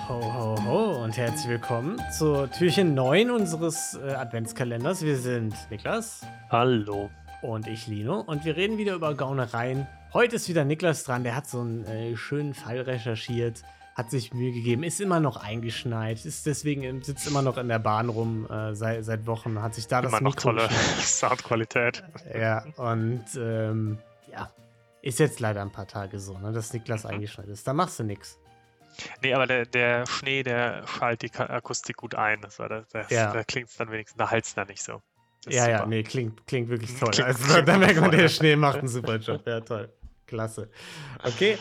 Ho, ho, ho und herzlich willkommen zur Türchen 9 unseres Adventskalenders. Wir sind Niklas Hallo. und ich, Lino, und wir reden wieder über Gaunereien. Heute ist wieder Niklas dran, der hat so einen schönen Fall recherchiert, hat sich Mühe gegeben, ist immer noch eingeschneit, ist deswegen sitzt immer noch in der Bahn rum seit Wochen, hat sich da das Immer noch Mikro tolle geschnappt. Soundqualität. Ja, und ja, ist jetzt leider ein paar Tage so, ne, dass Niklas Mhm. eingeschneit ist. Da machst du nix. Nee, aber der Schnee, der schallt die Akustik gut ein. Ja. Da klingt es dann wenigstens, da halt's dann nicht so. Das ist Ja, super. nee, klingt wirklich toll. Klingt Also da merkt man, wundervoll, der ja. Schnee macht einen super Job. Ja, toll. Klasse. Okay,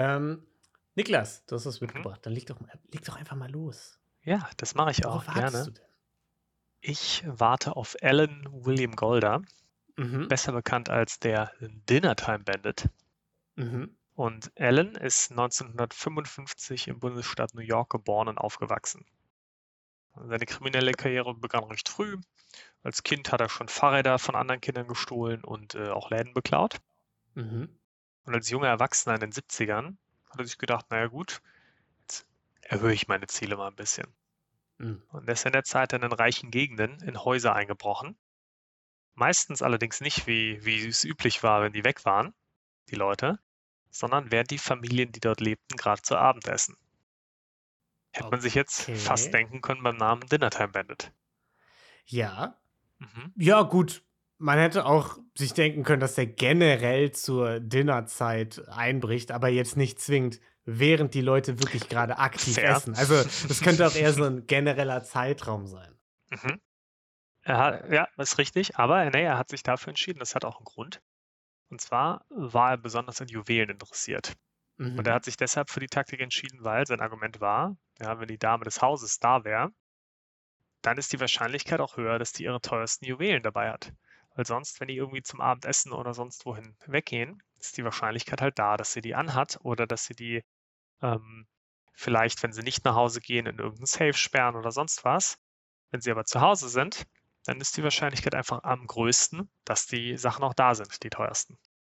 Niklas, du hast was Mhm. mitgebracht. Dann leg doch einfach mal los. Ja, das mache ich Worauf auch wartest gerne. du Ich warte auf Alan William Golder, denn? besser bekannt als der Dinner Time Bandit. Mhm. Und Alan ist 1955 im Bundesstaat New York geboren und aufgewachsen. Seine kriminelle Karriere begann recht früh. Als Kind hat er schon Fahrräder von anderen Kindern gestohlen und auch Läden beklaut. Mhm. Und als junger Erwachsener in den 70ern hat er sich gedacht, naja gut, jetzt erhöhe ich meine Ziele mal ein bisschen. Mhm. Und er ist in der Zeit in den reichen Gegenden in Häuser eingebrochen. Meistens allerdings nicht, wie es üblich war, wenn die weg waren, die Leute, sondern während die Familien, die dort lebten, gerade zu Abend essen. Hätte man sich jetzt fast Okay. denken können beim Namen Dinner Time Bandit. Ja. Mhm. Ja, gut. Man hätte auch sich denken können, dass der generell zur Dinnerzeit einbricht, aber jetzt nicht zwingend, während die Leute wirklich gerade aktiv Fair. essen. Also, das könnte auch eher so ein genereller Zeitraum sein. Mhm. Ja, ist richtig, aber nee, er hat sich dafür entschieden. Das hat auch einen Grund. Und zwar war er besonders an Juwelen interessiert. Und er Mhm. hat sich deshalb für die Taktik entschieden, weil sein Argument war, ja, wenn die Dame des Hauses da wäre, dann ist die Wahrscheinlichkeit auch höher, dass die ihre teuersten Juwelen dabei hat. Weil sonst, wenn die irgendwie zum Abendessen oder sonst wohin weggehen, ist die Wahrscheinlichkeit halt da, dass sie die anhat oder dass sie die ähm, vielleicht, wenn sie nicht nach Hause gehen, in irgendein Safe sperren oder sonst was. Wenn sie aber zu Hause sind, dann ist die Wahrscheinlichkeit einfach am größten, dass die Sachen auch da sind, die teuersten.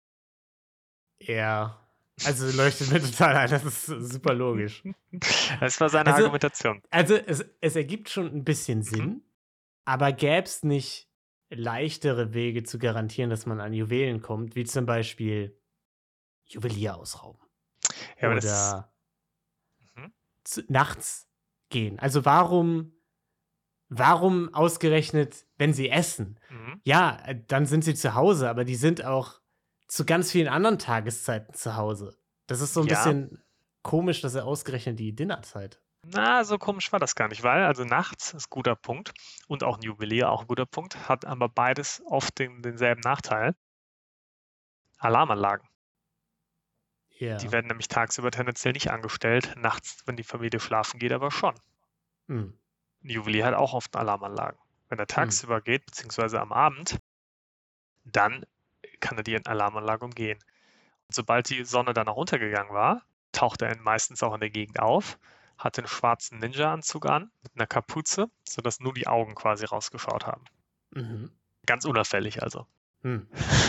Ja, also leuchtet mir total ein, das ist super logisch. Das war seine Also Argumentation. es ergibt schon ein bisschen Mhm. Sinn, aber gäb's nicht leichtere Wege zu garantieren, dass man an Juwelen kommt, wie zum Beispiel Juwelier ausrauben Ja, aber das. oder Mhm. nachts gehen? Also, warum ausgerechnet, wenn sie essen? Mhm. Ja, dann sind sie zu Hause, aber die sind auch zu ganz vielen anderen Tageszeiten zu Hause. Das ist so ein Ja, bisschen komisch, dass er ausgerechnet die Dinnerzeit. na, so komisch war das gar nicht, weil also nachts ist guter Punkt und auch ein Juwelier auch ein guter Punkt, hat aber beides oft denselben Nachteil: Alarmanlagen. Die Ja. werden nämlich tagsüber tendenziell nicht angestellt, nachts, wenn die Familie schlafen geht, aber schon. Mhm. 'N Juwelier hat auch oft Alarmanlagen. Wenn er Mhm. tagsüber geht, beziehungsweise am Abend, dann kann er die Alarmanlage umgehen. Und sobald die Sonne dann auch untergegangen war, taucht er meistens auch in der Gegend auf, hatte 'n schwarzen Ninja-Anzug an mit einer Kapuze, sodass nur die Augen quasi rausgeschaut haben. Mhm. Ganz unauffällig also. Mhm.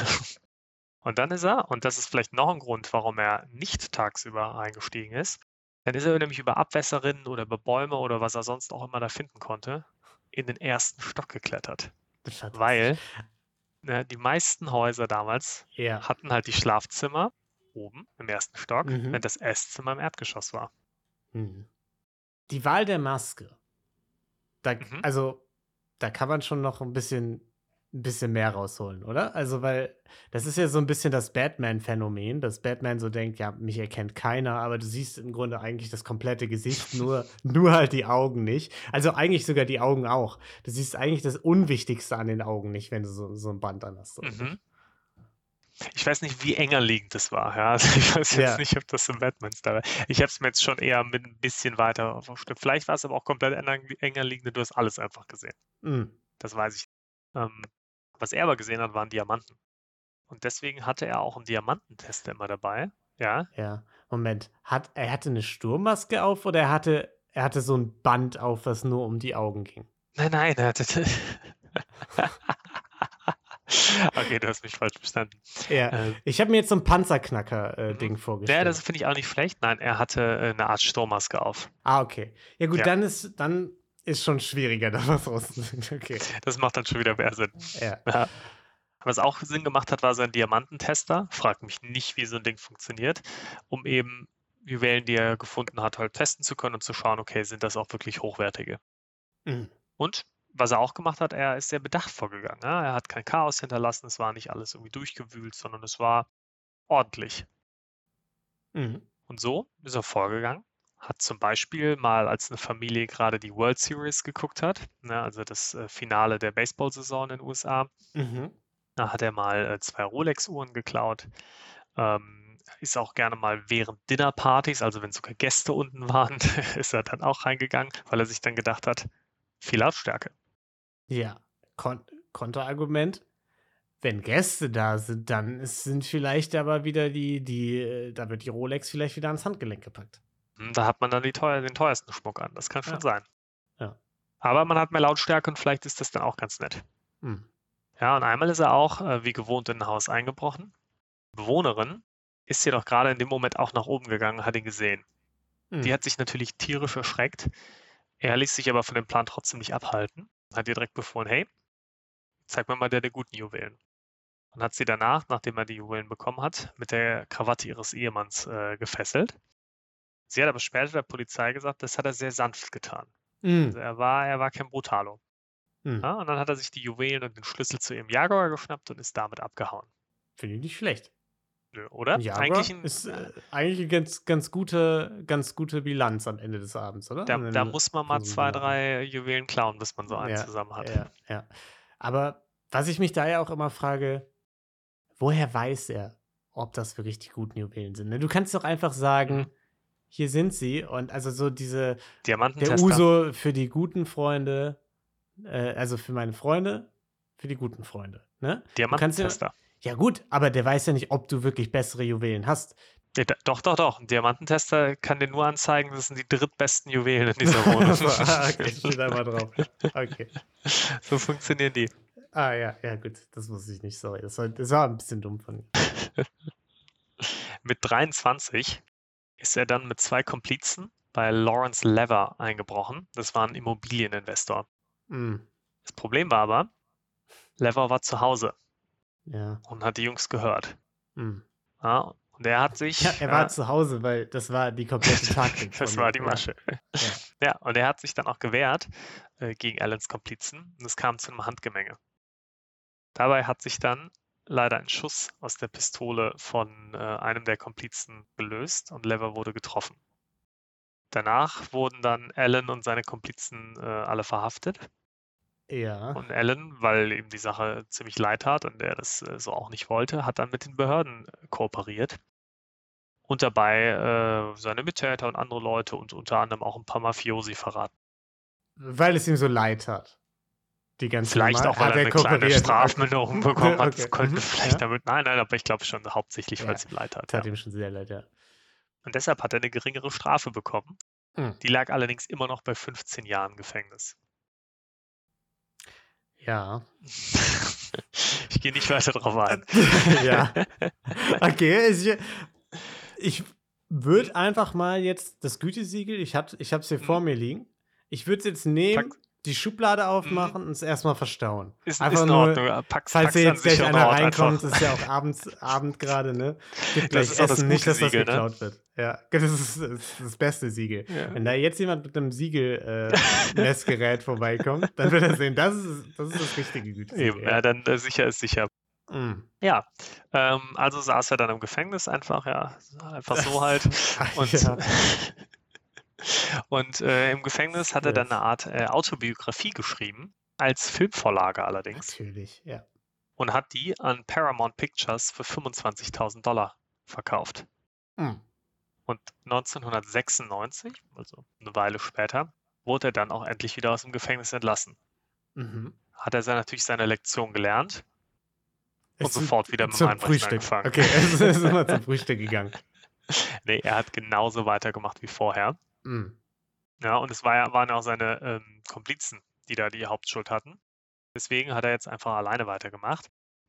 Und dann ist er, und das ist vielleicht noch ein Grund, warum er nicht tagsüber eingestiegen ist, dann ist er nämlich über Abwässerinnen oder über Bäume oder was er sonst auch immer da finden konnte, in den ersten Stock geklettert. Das ist fantastisch. Weil, ne, die meisten Häuser damals Ja. hatten halt die Schlafzimmer oben im ersten Stock, Mhm. während das Esszimmer im Erdgeschoss war. Mhm. Die Wahl der Maske, Mhm. also, da kann man schon noch ein bisschen mehr rausholen, oder? Also, weil das ist ja so ein bisschen das Batman-Phänomen, dass Batman so denkt: „Ja, mich erkennt keiner“, aber du siehst im Grunde eigentlich das komplette Gesicht, nur halt die Augen nicht. Also, eigentlich sogar die Augen auch. Du siehst eigentlich das Unwichtigste an den Augen nicht, wenn du so 'n Band anhast, oder Mhm. nicht? Ich weiß nicht, wie enger liegend das war, ja. Also, ich weiß jetzt Ja. nicht, ob das im Batman-Style war. Ich habe es mir jetzt schon eher mit ein bisschen weiter aufgestülpt. Vielleicht war es aber auch komplett enger liegend, du hast alles einfach gesehen. Mhm. Das weiß ich. Ähm, was er aber gesehen hat, waren Diamanten. Und deswegen hatte er auch 'n Diamantentester immer dabei, ja. Ja. Moment, er hatte 'ne Sturmmaske auf oder er hatte so 'n Band auf, was nur um die Augen ging? Nein, nein, er hatte Okay, du hast mich falsch verstanden. Ja, Ähm, ich habe mir jetzt so 'n Panzerknacker-Ding Ja, vorgestellt. das finde ich auch nicht schlecht. Nein, er hatte, 'ne Art Sturmmaske auf. Ah, okay. Ja gut, Ja, dann ist schon schwieriger, da was rauszufinden. Okay. das macht dann schon wieder mehr Sinn. Ja. Ja. Was auch Sinn gemacht hat, war sein Diamantentester. Frage mich nicht, wie so 'n Ding funktioniert, um eben Juwelen, die er gefunden hat, halt testen zu können und zu schauen, okay, sind das auch wirklich hochwertige? Mhm. Und was er auch gemacht hat, er ist sehr bedacht vorgegangen, ja? Er hat kein Chaos hinterlassen, es war nicht alles irgendwie durchgewühlt, sondern es war ordentlich. Mhm. Und so ist er vorgegangen, hat zum Beispiel mal, als eine Familie gerade die World Series geguckt hat, ne, also das, Finale der Baseballsaison in den USA, Mhm. da hat er mal, 2 Rolex-Uhren geklaut, ist auch gerne mal während Dinnerpartys, also wenn sogar Gäste unten waren, ist er dann auch reingegangen, weil er sich dann gedacht hat: „Viel Lautstärke.“ Ja. Konterargument: Wenn Gäste da sind, dann sind vielleicht aber wieder da wird die Rolex vielleicht wieder ans Handgelenk gepackt. Da hat man dann den teuersten Schmuck an, das kann schon Ja, sein. ja. Aber man hat mehr Lautstärke und vielleicht ist das dann auch ganz nett. Mhm. Ja, und einmal ist er auch, wie gewohnt in 'n Haus eingebrochen. Bewohnerin ist jedoch gerade in dem Moment auch nach oben gegangen und hat ihn gesehen. Die Mhm. hat sich natürlich tierisch erschreckt. Er ließ sich aber von dem Plan trotzdem nicht abhalten, hat ihr direkt befohlen: „Hey, zeig mir mal deine guten Juwelen.“ Und hat sie danach, nachdem er die Juwelen bekommen hat, mit der Krawatte ihres Ehemanns, gefesselt. Sie hat aber später der Polizei gesagt, das hat er sehr sanft getan. Also, Mhm. er war kein Brutalo. Mhm. Ja, und dann hat er sich die Juwelen und den Schlüssel zu ihrem Jaguar geschnappt und ist damit abgehauen. Finde ich nicht schlecht. Nö, 'N oder? Eigentlich Jaguar 'n ist, eigentlich 'ne ganz gute Bilanz am Ende des Abends, oder? da muss man mal Von so 'nem 2, Dinnerabend. 3 Juwelen klauen, bis man so einen Ja, zusammen hat. ja, ja. Aber was ich mich da ja auch immer frage: Woher weiß er, ob das wirklich die guten Juwelen sind, ne? Du kannst doch einfach Mhm. sagen: „Hier sind sie“, und also so der Diamantentester. Uso für die guten Freunde, also für meine Freunde, für die guten Freunde, ne? Du kannst ja Diamantentester. Ja gut, aber der weiß ja nicht, ob du wirklich bessere Juwelen hast. Doch, doch, doch. 'N Diamantentester kann dir nur anzeigen, das sind die drittbesten Juwelen in dieser Wohnung. So, okay, steht da mal drauf. Okay. So funktionieren die. Ah ja, ja gut, das wusste ich nicht, sorry. Das war 'n bisschen dumm von mir. Mit 23 ist er dann mit 2 Komplizen bei Lawrence Lever eingebrochen. Das war 'n Immobilieninvestor. Mhm, Das Problem war aber, Lever war zu Hause ja, und hat die Jungs gehört. mhm. Ja, und er hat Ja, sich er war zu Hause, weil das war die komplette Taktik das von war dem, die ja, Masche. ja. Ja, und er hat sich dann auch gewehrt, gegen Allens Komplizen und es kam zu 'nem Handgemenge. Dabei hat sich dann leider ein Schuss aus der Pistole von, einem der Komplizen gelöst und Lever wurde getroffen. Danach wurden dann Allen und seine Komplizen, alle verhaftet Ja. und Allen, weil ihm die Sache ziemlich leid tat und er das, so auch nicht wollte, hat dann mit den Behörden kooperiert und dabei, seine Mittäter und andere Leute und unter anderem auch 'n paar Mafiosi verraten. Weil es ihm so leid tat. Die ganze Vielleicht Nummer. auch, weil Hat er er 'ne kleine kooperiert? Okay. Strafminderung bekommen hat. Das Okay. könnte Mhm. vielleicht Ja. damit nein, aber ich glaube schon hauptsächlich, Ja. weil's ihm leid tat, Tat ja. ihm schon sehr leid, ja. Und deshalb hat er 'ne geringere Strafe bekommen. Mhm. Die lag allerdings immer noch bei 15 Jahren Gefängnis. Ja. Ich gehe nicht weiter drauf ein. Ja. Okay, ich Mhm, würde einfach mal jetzt das Gütesiegel, ich habe es hier mhm, vor mir liegen. Ich würde es jetzt pack nehmen, die Schublade mhm, aufmachen und es erst mal verstauen. ist Einfach in nur, Ordnung. falls hier Pack's an jetzt gleich sicheren einer Ort reinkommt, einfach. es ist ja auch Abend grade, ne? Gibt Das gleich ist auch das Essen, nicht, gute dass das Siegel, ne? geklaut wird. Ja, das ist das beste Siegel. Ja, Wenn da jetzt jemand mit 'nem Messgerät vorbeikommt, dann wird er sehen, das ist das richtige Gütesiegel, eben, ja, ja. dann, sicher ist sicher. Mhm. Ja, also saß er dann im Gefängnis einfach, ja, einfach so halt und Ja, und, im Gefängnis hat er dann 'ne krass. Art, Autobiografie geschrieben, als Filmvorlage allerdings Natürlich, ja. und hat die an Paramount Pictures für 25.000 verkauft. Mhm. Und 1996, also 'ne Weile später, wurde er dann auch endlich wieder aus dem Gefängnis entlassen. Mhm. Hat er natürlich seine Lektion gelernt und Ist sofort wieder mit'm zum Einbrechen Frühstück. angefangen. Okay, es ist immer zum Frühstück gegangen. Ne, er hat genauso weitergemacht wie vorher. Mhm. Ja, und es waren ja auch seine, Komplizen, die da die Hauptschuld hatten. Deswegen hat er jetzt einfach alleine weitergemacht.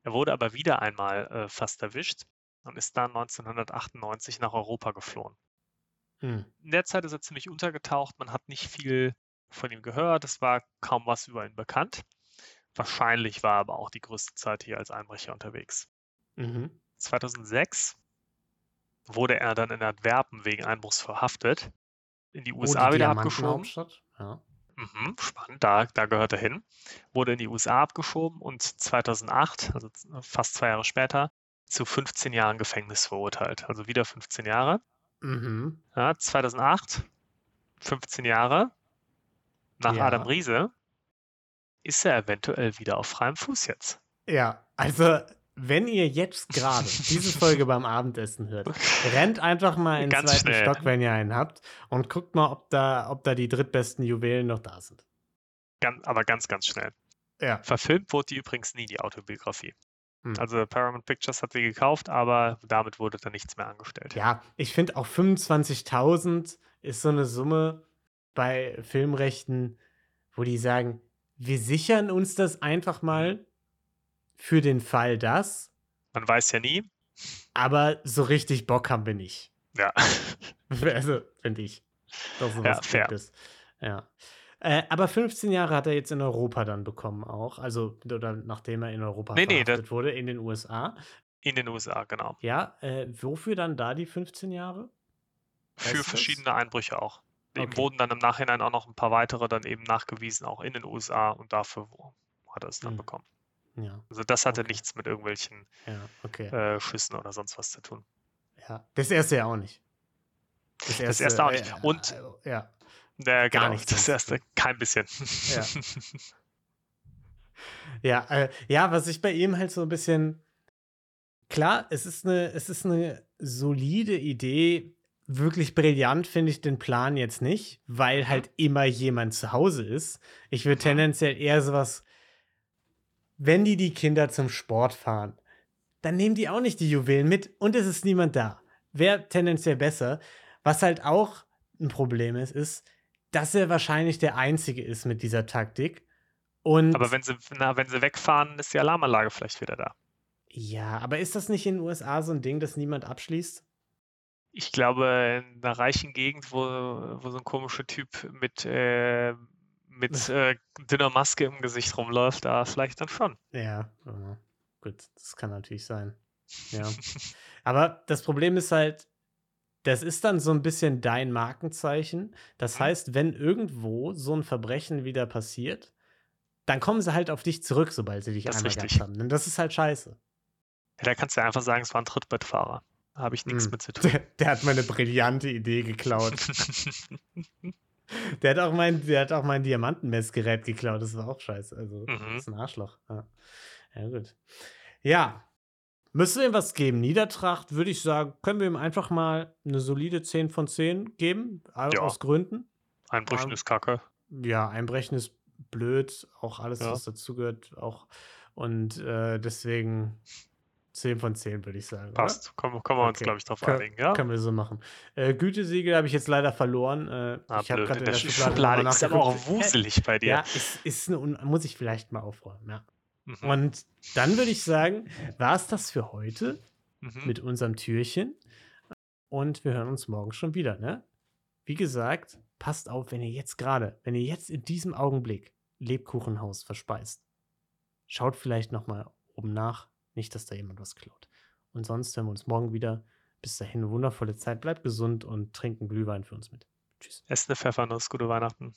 Er wurde aber wieder einmal fast erwischt und ist dann 1998 nach Europa geflohen. Hm. In der Zeit ist er ziemlich untergetaucht. Man hat nicht viel von ihm gehört. Es war kaum was über ihn bekannt. Wahrscheinlich war er aber auch die größte Zeit hier als Einbrecher unterwegs. Mhm. 2006 wurde er dann in Antwerpen wegen Einbruchs verhaftet, in die Oh, USA die wieder abgeschoben. Diamantenhauptstadt? Ja. Spannend, da gehört er hin. Wurde in die USA abgeschoben und 2008, also fast 2 Jahre später, zu 15 Jahren Gefängnis verurteilt. Also wieder 15 Jahre. Mhm. Ja, 2008, 15 Jahre. Nach Adam Ja. Riese ist er eventuell wieder auf freiem Fuß jetzt. Ja, also, wenn ihr jetzt gerade diese Folge beim Abendessen hört, rennt einfach mal in 'n Ganz 2. schnell, Stock, wenn ihr einen habt, und guckt mal, ob da die drittbesten Juwelen noch da sind. aber ganz, ganz schnell. Ja. Verfilmt wurde die übrigens nie, die Autobiografie. Hm. Also Paramount Pictures hat sie gekauft, aber damit wurde dann nichts mehr angestellt. Ja, ich finde auch 25.000 ist so 'ne Summe bei Filmrechten, wo die sagen: „Wir sichern uns das einfach mal für den Fall, dass, Man weiß ja nie. aber so richtig Bock haben wir nicht." Ja, Also, finde ich. Doch so ja, was fair. Gutes. Ja. Aber 15 Jahre hat er jetzt in Europa dann bekommen auch, also oder nachdem er in Europa Nee, verhaftet wurde in den USA. in den USA, genau. Ja, wofür dann da die 15 Jahre? Für Weißt du das? verschiedene Einbrüche auch. Ihm Okay. wurden dann im Nachhinein auch noch ein paar weitere dann eben nachgewiesen, auch in den USA und dafür hat er es dann Hm. bekommen. Ja. Also das hatte Okay. nichts mit irgendwelchen Ja, okay. Schüssen oder sonst was zu tun. Ja. Das erste ja auch nicht. Das Das erste, erste auch nicht. Und ja, gar genau, nichts das damit zu erste tun. kein bisschen. Ja. Ja, was ich bei ihm halt so 'n bisschen, klar, es ist 'ne solide Idee. Wirklich brillant finde ich den Plan jetzt nicht, weil Mhm, halt immer jemand zu Hause ist. Ich würde mhm. tendenziell eher so was, wenn die Kinder zum Sport fahren, dann nehmen die auch nicht die Juwelen mit und es ist niemand da. Wäre tendenziell besser. Was halt auch 'n Problem ist, dass er wahrscheinlich der Einzige ist mit dieser Taktik Aber und wenn sie wegfahren, ist die Alarmanlage vielleicht wieder da. ja, aber ist das nicht in den USA so 'n Ding, das niemand abschließt? Ich glaube, in 'ner reichen Gegend, wo so 'n komischer Typ mit dünner Maske im Gesicht rumläuft, da vielleicht dann schon. Ja, gut, das kann natürlich sein. Ja. Aber das Problem ist halt, das ist dann so 'n bisschen dein Markenzeichen. Das Mhm, heißt, wenn irgendwo so 'n Verbrechen wieder passiert, dann kommen sie halt auf dich zurück, sobald sie dich das ist einmal gehabt richtig. haben. Und das ist halt scheiße. Ja, da kannst du ja einfach sagen, es war 'n Trittbettfahrer. Da habe ich nix mit zu tun. Der hat meine brillante Idee geklaut. Der hat auch mein Diamantenmessgerät geklaut. Das war auch scheiße. Also, Mhm. ist 'n Arschloch. Ja. Ja, gut. Ja. Müsste ihm was geben. Niedertracht, würde ich sagen, können wir ihm einfach mal eine solide 10 von 10 geben, Ja, aus Gründen. Einbrüchen Ähm, ist Kacke. ja, Einbrechen ist blöd, auch alles, Ja, was dazugehört, auch, und, deswegen 10 von 10, würde ich sagen, oder? passt. Können wir uns, Okay, glaube ich, drauf einigen, ja? können wir so machen. Gütesiegel habe ich jetzt leider verloren. Ah, Ich habe blöd. gerade In in der der Schublade noch mal Schublade ist aber nachgeguckt. auch wuselig bei dir. Ja, ist 'ne un muss ich vielleicht mal aufräumen, ja. Mhm, Und dann würde ich sagen, war es das für heute mhm. mit unserem Türchen. Und wir hören uns morgen schon wieder, ne? Wie gesagt, passt auf, wenn ihr jetzt in diesem Augenblick Lebkuchenhaus verspeist. Schaut vielleicht noch mal oben nach, nicht, dass da jemand was klaut. Und sonst hören wir uns morgen wieder. Bis dahin 'ne wundervolle Zeit. Bleibt gesund und trinkt 'n Glühwein für uns mit. Tschüss. Esst 'ne Pfeffernuss. Gute Weihnachten.